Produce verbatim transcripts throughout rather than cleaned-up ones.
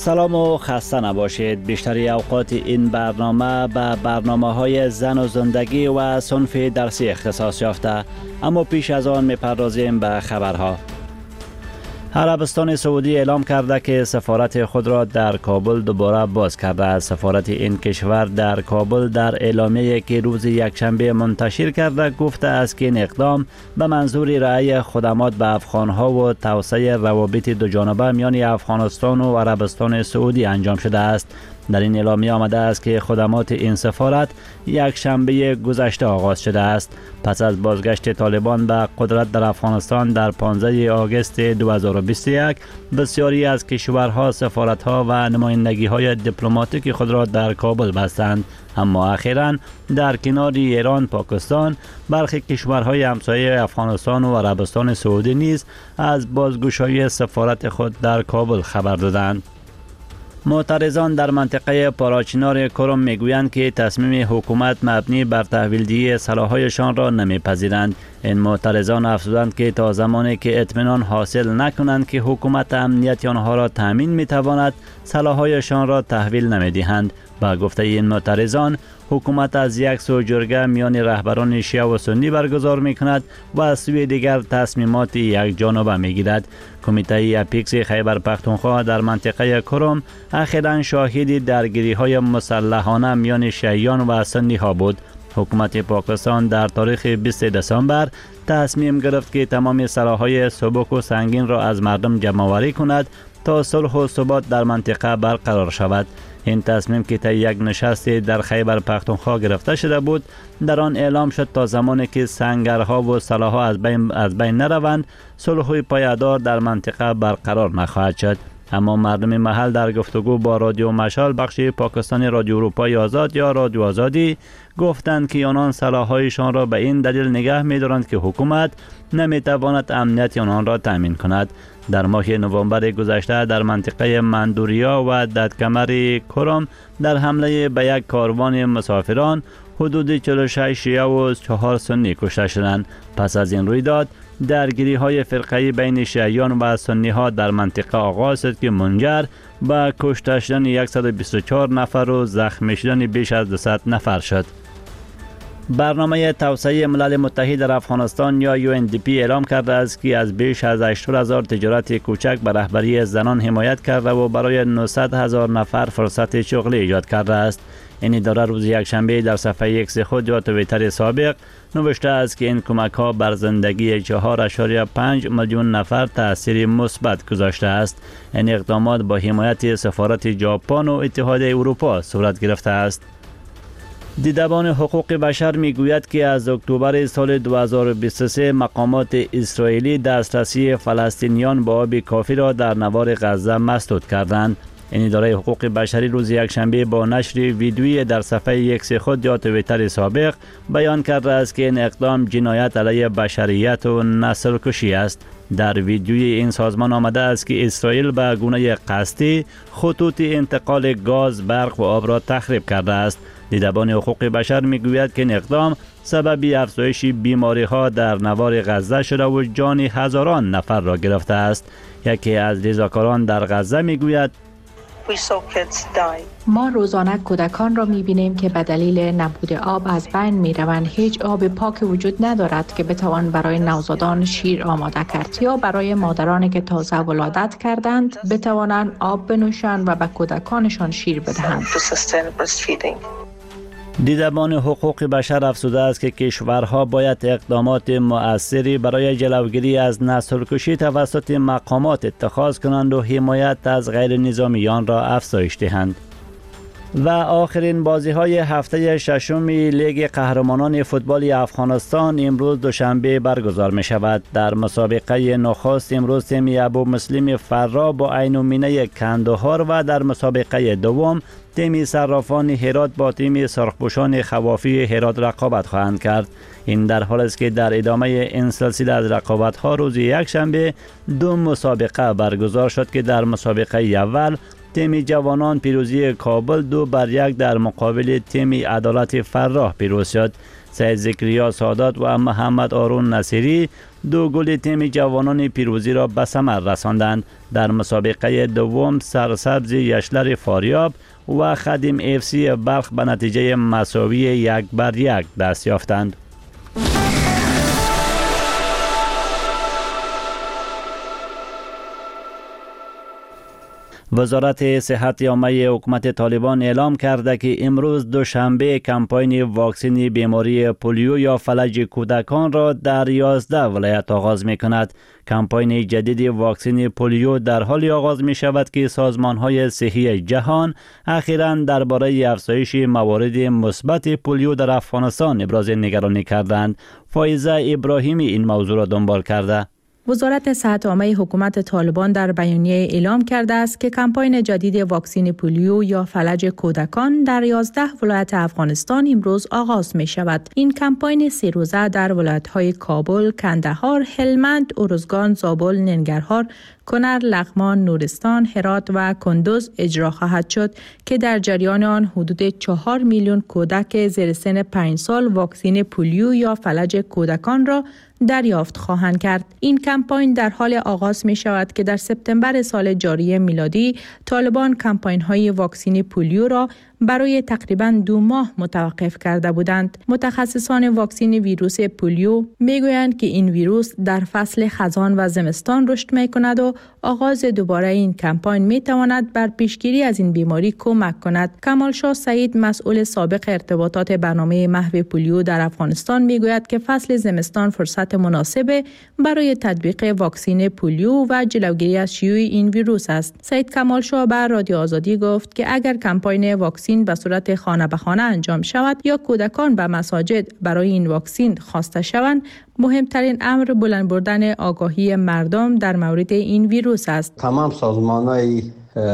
سلام و خسته نباشید. بیشتری اوقات این برنامه به برنامه های زن و زندگی و صنف درسی اختصاص یافته، اما پیش از آن میپردازیم به خبرها. عربستان سعودی اعلام کرده که سفارت خود را در کابل دوباره باز کرده است. سفارت این کشور در کابل در اعلامیه‌ای که روز یکشنبه منتشر کرده گفته است که این اقدام به منظور رعایت خدمات به افغانها و توسعه روابط دوجانبه میان افغانستان و عربستان سعودی انجام شده است. در این اعلامیه آمده است که خدمات این سفارت یک شنبه گذشته آغاز شده است. پس از بازگشت طالبان به قدرت در افغانستان در پانزده آگوست دو هزار و بیست و یک، بسیاری از کشورها سفارتها و نمایندگی‌های دیپلماتیک خود را در کابل بستند، اما اخیراً در کنار ایران، پاکستان، برخی کشورهای همسایه افغانستان و عربستان سعودی نیز از بازگشایی سفارت خود در کابل خبر دادند. معترضان در منطقه پاراچینار کرم میگویند که تصمیم حکومت مبنی بر تحویلدهی سلاح‌هایشان را نمیپذیرند. این معترضان افزودند که تا زمانی که اطمینان حاصل نکنند که حکومت امنیت آنها را تامین میتواند، سلاح‌هایشان را تحویل نمیدهند. با گفته این معترضان، حکومت از یک سو جرگه میان رهبران شیعه و سنی برگزار می کند و از سوی دیگر تصمیمات یک جانبه می گیرد. کمیته اپیکس خیبر پختونخوا در منطقه کرم اخیراً شاهد درگیری های مسلحانه میان شیعیان و سنی ها بود. حکومت پاکستان در تاریخ بیست دسامبر تصمیم گرفت که تمام سلاح‌های سبک و سنگین را از مردم جمع‌آوری کند تا صلح و ثبات در منطقه برقرار شود. این تصمیم که طی یک نشست در خیبر پختونخوا گرفته شده بود، در آن اعلام شد تا زمانی که سنگرها و سلاح‌ها از بین از بین نروند، صلح پایدار در منطقه برقرار نخواهد شد. اما مردم محل در گفتگو با رادیو مشال بخش پاکستانی رادیو اروپای آزاد یا رادیو آزادی گفتند که آنان سلاح‌هایشان را به این دلیل نگه می‌دارند که حکومت نمی‌تواند امنیت آنان را تامین کند. در ماه نوامبر گذشته در منطقه مندوریا و ددکمر کرم در حمله به یک کاروان مسافران حدود چهل و شش شیعه و چهار سنی کشته شدند. پس از این رویداد درگیری های فرقه‌ای بین شیعیان و سنی ها در منطقه آغاز شد که منجر به کشته شدن صد و بیست و چهار نفر و زخمی شدن بیش از دویست نفر شد. برنامه توسعه ملل متحد در افغانستان یا یو ان دی پی اعلام کرده است که از بیش از هشتاد هزار تجارت کوچک به رهبری زنان حمایت کرده و برای نهصد هزار نفر فرصت شغلی ایجاد کرده است. این اداره روز یکشنبه در صفحه ایکس خود یا توییتر سابق نوشته است که این کمک ها بر زندگی چهار اشاریه پنج میلیون نفر تأثیر مثبت گذاشته است. این اقدامات با حمایت سفارت ژاپن و اتحادیه اروپا صورت گرفته است. دیدبان حقوق بشر میگوید که از اکتبر سال دو هزار و بیست و سه مقامات اسرائیلی دسترسی فلسطینیان به آب کافی را در نوار غزه مسدود کردند. این اداره حقوق بشری روز یکشنبه با نشر ویدیویی در صفحه ایکس خود یا توییتر سابق بیان کرده است که این اقدام جنایت علیه بشریت و نسل کشی است. در ویدیوی این سازمان آمده است که اسرائیل به گونه قصدی خطوط انتقال گاز، برق و آب را تخریب کرده است. دیدبان حقوق بشر میگوید که این اقدام سبب افزایش بیماری ها در نوار غزه شده و جان هزاران نفر را گرفته است. یکی از رضاکاران در غزه میگوید ما روزانه کودکان را می‌بینیم که به دلیل نبود آب از بین می‌روند. هیچ آب پاک وجود ندارد که بتوان برای نوزادان شیر آماده کرد یا برای مادرانی که تازه ولادت کردند بتوانند آب بنوشند و به کودکانشان شیر بدهند. دیدبان حقوق بشر افزوده است که کشورها باید اقدامات مؤثری برای جلوگیری از نسل کشی توسط مقامات اتخاذ کنند و حمایت از غیر نظامیان را افزایش دهند. و آخرین بازی های هفته ششم لیگ قهرمانان فوتبال افغانستان امروز دوشنبه برگزار می شود. در مسابقه نخست امروز تیم ابو مسلم فرا با عین المینه کندهار و در مسابقه دوم تیم صرافان هرات با تیم سرخپوشان خوافی هرات رقابت خواهند کرد. این در حالی است که در ادامه این سلسله از رقابت ها روز یکشنبه دو مسابقه برگزار شد که در مسابقه اول تیم جوانان پیروزی کابل دو بر یک در مقابل تیم عدالت فراه پیروز شد. سید ذکریا سادات و محمد آرون نصیری دو گل تیم جوانان پیروزی را به ثمر رساندند. در مسابقه دوم سرسبز یشلر فاریاب و خدیم اف سی بلخ به نتیجه مساوی یک بر یک دست یافتند. وزارت صحت عامه حکومت طالبان اعلام کرده که امروز دوشنبه کمپاین واکسن بیماری پولیو یا فلج کودکان را در یازده ولایت آغاز می کند. کمپاین جدید واکسن پولیو در حال آغاز می شود که سازمان های صحی جهان اخیراً درباره افزایش موارد مثبت پولیو در افغانستان ابراز نگرانی کردند. فایزه ابراهیمی این موضوع را دنبال کرده. وزارت صحت عامه حکومت طالبان در بیانیه اعلام کرده است که کمپاین جدید واکسن پولیو یا فلج کودکان در یازده ولایت افغانستان امروز آغاز می شود. این کمپاین سه روزه در ولایت‌های کابل، کندهار، هلمند، ارزگان، زابل، ننگرهار، کنر، لغمان، نورستان، هرات و کندوز اجرا خواهد شد که در جریان آن حدود چهار میلیون کودک زیر سن پنج سال واکسن پولیو یا فلج کودکان را دریافت خواهند کرد. این کمپاین در حال آغاز می شود که در سپتامبر سال جاری میلادی طالبان کمپاین های واکسن پولیو را برای تقریباً دو ماه متوقف کرده بودند. متخصصان واکسن ویروس پولیو میگویند که این ویروس در فصل خزان و زمستان رشد می کند و آغاز دوباره این کمپاین می تواند بر پیشگیری از این بیماری کمک کند. کمال شاه سعید مسئول سابق ارتباطات برنامه محو پولیو در افغانستان میگوید که فصل زمستان فرصت مناسب برای تطبیق واکسن پولیو و جلوگیری از شیوع این ویروس است. سعید کمال شاه بر رادیو آزادی گفت که اگر کمپاین واکسن به صورت خانه به خانه انجام شود یا کودکان به مساجد برای این واکسن خواسته شوند، مهمترین امر بلند بردن آگاهی مردم در مورد این ویروس است. تمام سازمانایی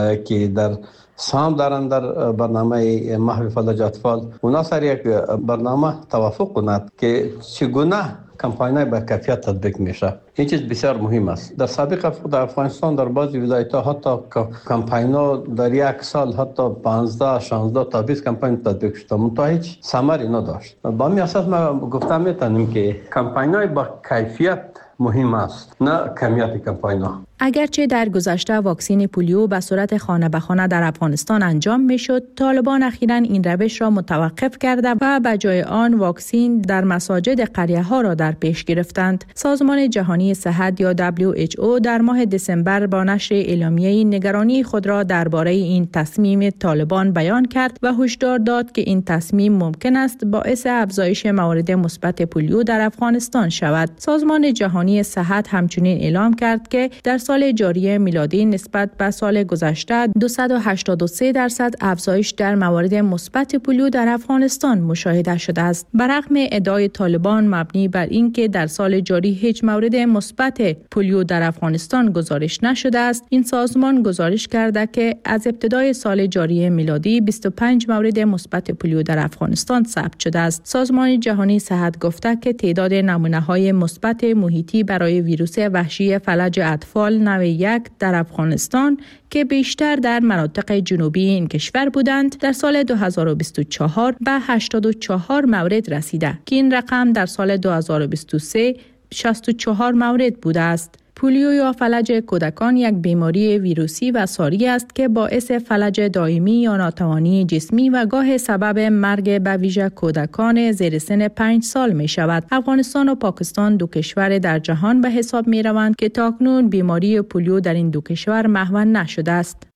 که در سهام دارند در برنامه محو فلج اطفال، اونا سر یک برنامه توافق کند که چگونه کمپاینای با کیفیت تطبیق میشه. این چیز بسیار مهم است. در سابق در افغانستان در بعضی ولایت‌ها حتی کمپاینا در یک سال حتی پانزده شانزده تا بیست کمپاین تطبیق شد، منتها هیچ ثمری نداشت. با این اساس ما گفتم میتونیم که کمپاینای با کیفیت مهم است، نه کمیت کمپاینا. اگرچه در گذشته واکسن پولیو به صورت خانه به خانه در افغانستان انجام میشد، طالبان اخیراً این روش را متوقف کرده و به جای آن واکسن در مساجد قریه ها را در پیش گرفتند. سازمان جهانی صحت یا دبلیو اچ او در ماه دسامبر با نشر اعلامیه نگرانی خود را درباره این تصمیم طالبان بیان کرد و هشدار داد که این تصمیم ممکن است باعث افزایش موارد مثبت پولیو در افغانستان شود. سازمان جهانی صحت همچنین اعلام کرد که در سال جاری میلادی نسبت به سال گذشته دویست و هشتاد و سه درصد افزایش در موارد مثبت پولیو در افغانستان مشاهده شده است. برغم ادعای طالبان مبنی بر اینکه در سال جاری هیچ مورد مثبت پولیو در افغانستان گزارش نشده است، این سازمان گزارش کرده که از ابتدای سال جاری میلادی بیست و پنج مورد مثبت پولیو در افغانستان ثبت شده است. سازمان جهانی صحت گفته که تعداد نمونه‌های مثبت محیطی برای ویروس وحشی فلج اطفال نوع یک در افغانستان که بیشتر در مناطق جنوبی این کشور بودند، در سال دو هزار و بیست و چهار به هشتاد و چهار مورد رسیده که این رقم در سال دو هزار و بیست و سه شصت و چهار مورد بوده است. پولیو یا فلج کودکان یک بیماری ویروسی و ساری است که باعث فلج دائمی یا ناتوانی جسمی و گاه سبب مرگ به ویژه کودکان زیر سن پنج سال می شود. افغانستان و پاکستان دو کشور در جهان به حساب می روند که تاکنون بیماری پولیو در این دو کشور محو نشده است.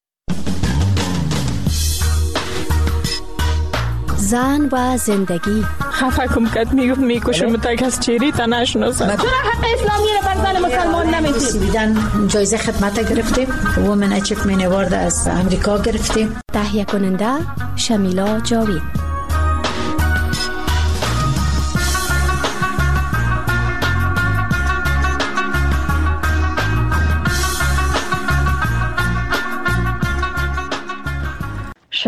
زن و زندگی خفه کم کت میگفت میکشم تک از چیری تا نشناسم. چرا حق اسلامی رو بر زن مسلمان نمیتیم؟ بیدن جایزه خدمت گرفتیم، وومن اچیومنت اوارد از امریکا گرفتیم. تهیه کننده شمیلا جاوید.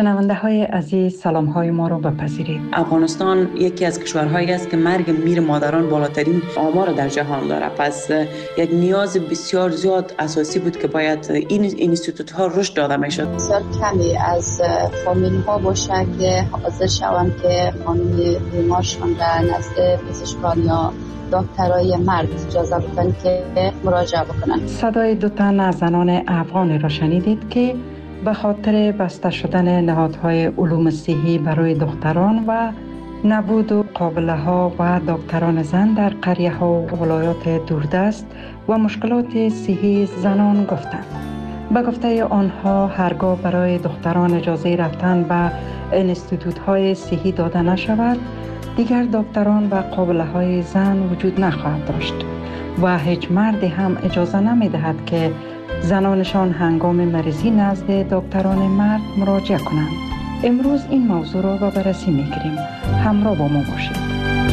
شنونده های عزیز، سلام های ما رو بپذیرید. افغانستان یکی از کشورهایی است که مرگ میر مادران بالاترین آمار در جهان داره. پس یک نیاز بسیار زیاد اساسی بود که باید این اینستیتوت ها رشد داده میشد. بسیار کمی از فامیل ها باشه که حاضر شوند که خانم بیمارشان در نزد پزشکان یا دکترای مرد اجازه بدن که مراجعه بکنن. صدای دو تن از زنان افغانی را شنیدید که به خاطر بسته شدن نهادهای علوم صحی برای دختران و نبود و قابله ها و دکتران زن در قریه ها و ولایات دوردست و مشکلات صحی زنان گفتند. به گفته آنها هرگاه برای دختران اجازه رفتن به انستیتوت های صحی داده نشود، دیگر دکتران و قابله های زن وجود نخواهد داشت و هیچ مردی هم اجازه نمی دهد که زنانشان هنگام مریضی نزد دکتران مرد مراجعه کنند. امروز این موضوع را به بررسی می‌گیریم. همراه با ما باشید.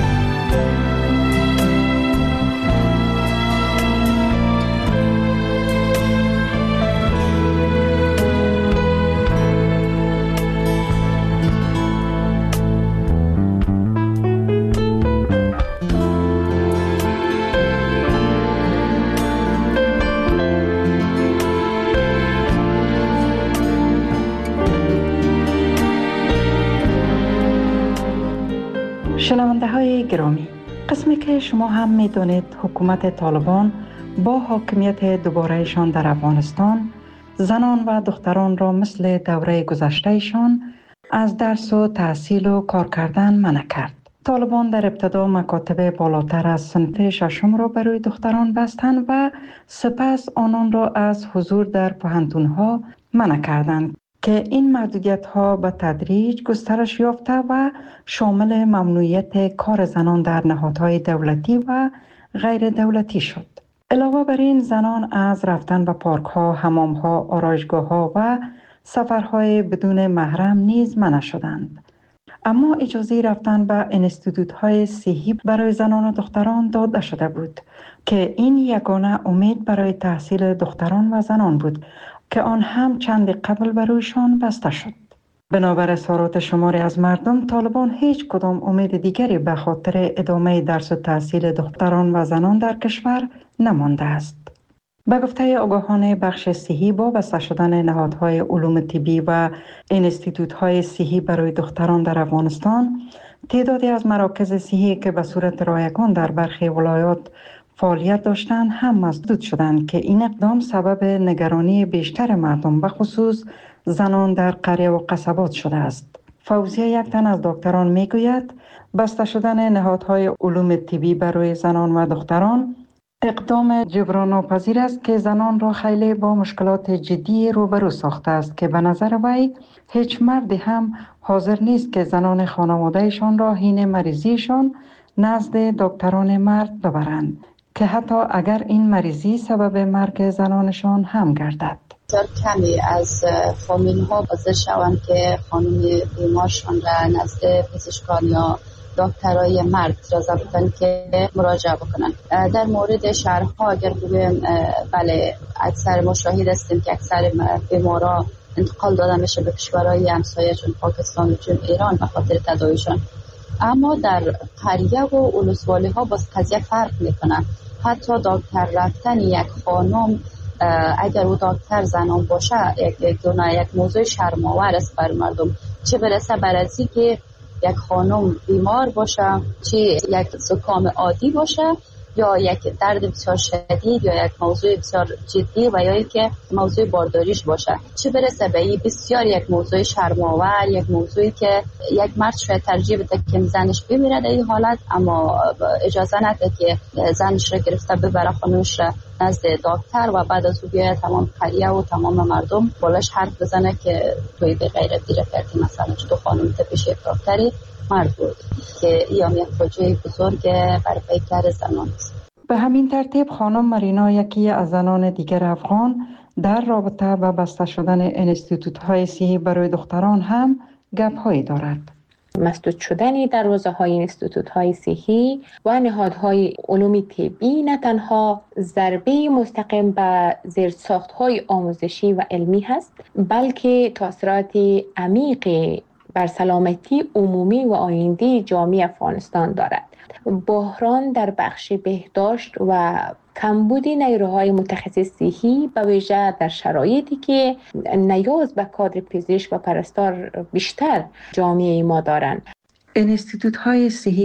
شنونده های گرامی، قسمی که شما هم می دانید حکومت طالبان با حاکمیت دوبارهشان در افغانستان زنان و دختران را مثل دوره گذشتهشان از درس و تحصیل و کار کردن منع کرد. طالبان در ابتدا مکاتب بالاتر از صنف ششم را برای دختران بستند و سپس آنان را از حضور در پوهنتون‌ها منع کردند که این محدودیت ها به تدریج گسترش یافته و شامل ممنوعیت کار زنان در نهادهای دولتی و غیر دولتی شد. علاوه بر این زنان از رفتن به پارک ها، حمام ها، آرایشگاه ها و سفرهای بدون محرم نیز منع شدند. اما اجازه رفتن به انستیتوت های صحی برای زنان و دختران داده شده بود که این یگانه امید برای تحصیل دختران و زنان بود که آن هم چند قبل برایشان بسته شد. بنابر اظهارات شماری از مردم، طالبان هیچ کدام امید دیگری به خاطر ادامه درس و تحصیل دختران و زنان در کشور نمانده است. به گفته آگاهان بخش صحی، با بسته شدن نهادهای علوم طبی و انستیتوت‌های صحی برای دختران در افغانستان، تعدادی از مراکز صحی که به صورت رایگان در برخی ولایات فعالیت داشتند هم مسدود شدند که این اقدام سبب نگرانی بیشتر مردم به خصوص زنان در قریه و قصبات شده است. فوزیه، یک تن از دکتران، میگوید بسته شدن نهادهای علوم طبی برای زنان و دختران اقدام جبران ناپذیر است که زنان را خیلی با مشکلات جدی روبرو ساخته است که به نظر وی هیچ مردی هم حاضر نیست که زنان خانوادهشان را حین مریضیشان نزد دکتران مرد ببرند که حتی اگر این مریضی سبب مرگ زنانشان هم گردد. بسیار کمی از فامیل ها حاضر شوند که خانم بیمارشان را نزد پزشکان یا دکترای مرد اجازه بدن که مراجعه بکنن. در مورد شهرها اگر بگویم، بله، اکثر ما شاهد هستیم که اکثر بیمارا انتقال داده میشه به کشورهای همسایه چون پاکستان و چون ایران به خاطر تداویشان. اما در قریه و ولسوالی ها باز قضیه فرق میکنه. حتی دکتر رفتن یک خانم، اگر او دکتر زنان باشه، یک دونه یک موضوع شرم‌آور است بر مردم، چه برسه بر ازی که یک خانم بیمار باشه، چه یک زکام عادی باشه یا یک درد بسیار شدید یا یک موضوع بسیار جدی و یا که موضوع بارداریش باشه، چه برسه به این بسیار یک موضوع شرم‌آور، یک موضوعی که یک مرد شاید ترجیح بده که زنش بمیره در این حالت، اما اجازه نده که زنش را گرفته ببره خانوش را نزد دکتر و بعد از او بیاید تمام قریه و تمام مردم بالاش حرف بزنه که توی به غیرتی را کردی، مثلا تو خانم تا پیش یک دکتری مرد بود، که ایام یک فاجعه بزرگ بر پیکر زنان است. به همین ترتیب خانم مرینا، یکی از زنان دیگر افغان، در رابطه با بسته شدن انستیتوت های صحی برای دختران هم گپ هایی دارد. مسدود شدن دروازه های اینستیتوت های صحی و نهادهای علوم طبی نه تنها ضربه مستقیم به زیرساخت های آموزشی و علمی هست، بلکه تاثیرات عمیق بر سلامتی عمومی و آینده جامعه افغانستان دارد. بحران در بخش بهداشت و کمبود نیروهای متخصص صحی به ویژه در شرایطی که نیاز به کادر پزشک و پرستار بیشتر جامعه ما دارند. اینستیتوت های صحی